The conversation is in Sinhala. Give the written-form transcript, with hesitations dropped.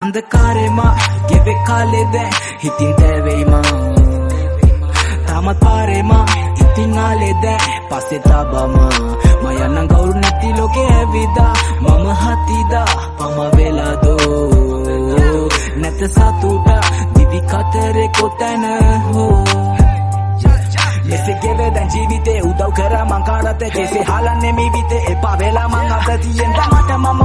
අන්ධකාරෙම ගෙවෙ කාලේ දැන් හිතින් දැවෙයිම තාමත් පාරෙම ඉතින් ආලේ දැන් පස්සේ තබම මම යන්න කවුරු නැති ලෝකේ ඇවිදා මම හතිදා පම වෙලාදෝ නැත සතුට දිවි කතරේ කොතන හෝ මෙසේ ගෙවෙදන් ජීවිතේ උදව් කරා මං කාටද කෙසේ හලන්නේ මේ විතේ එපා වෙලා මං අත තියෙන මට මම